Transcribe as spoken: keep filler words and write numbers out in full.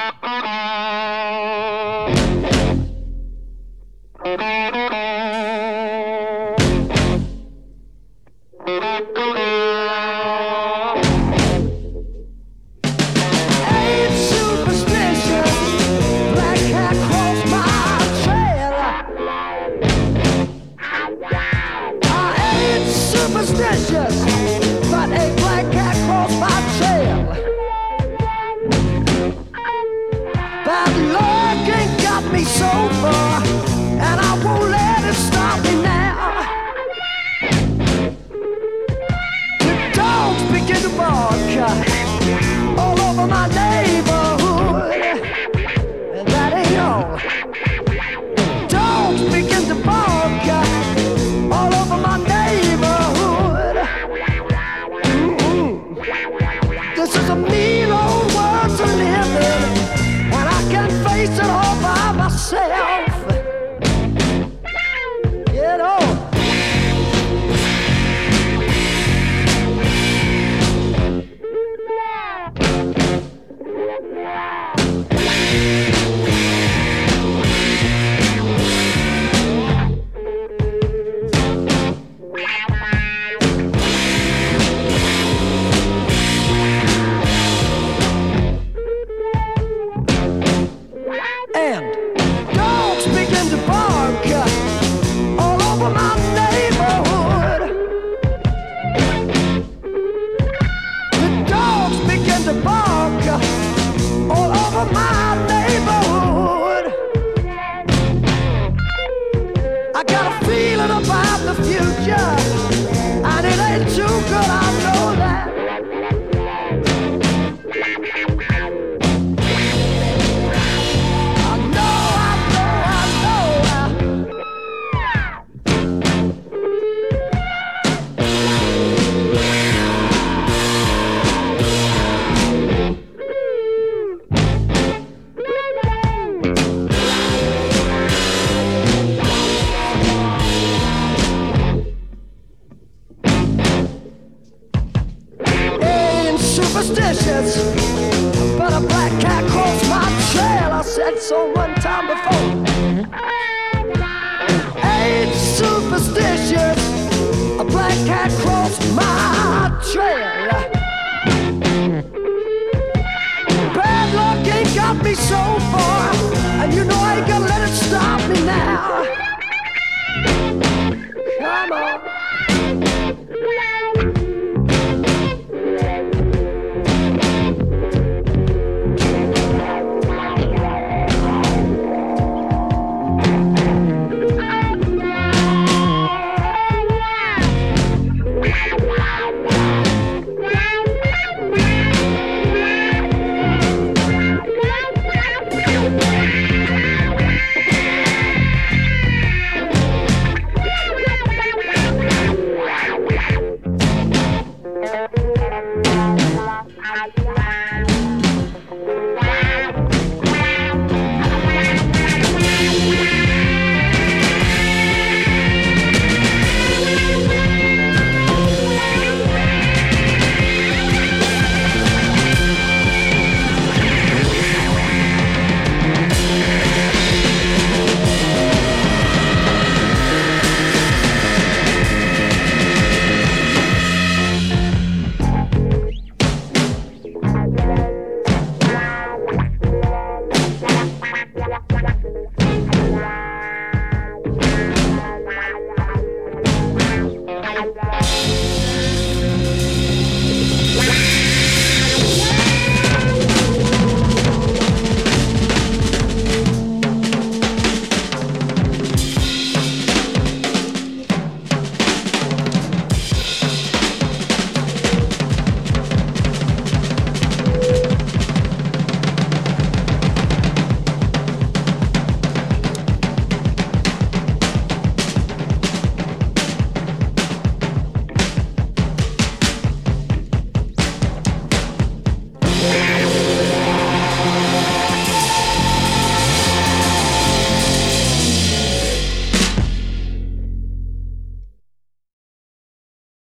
Superstitious, but a black cat crossed my trail. Bad luck ain't got me so far, and I won't let it stop me now. The dogs begin to bark all over my neighborhood, and that ain't all. Dogs begin to bark all over my neighborhood. Mm-hmm. This is a mean old world to live in, and I can't face it all by myself. You know. And dogs begin to bark all over my neighborhood. The dogs begin to bark all over my neighborhood. I got a feeling about the future, and it ain't too good, I know that. Superstitious, but a black cat crossed my trail. I said so one time before. Ain't superstitious, a black cat crossed my trail. Bad luck ain't got me so far, and you know I ain't gonna let it stop me now.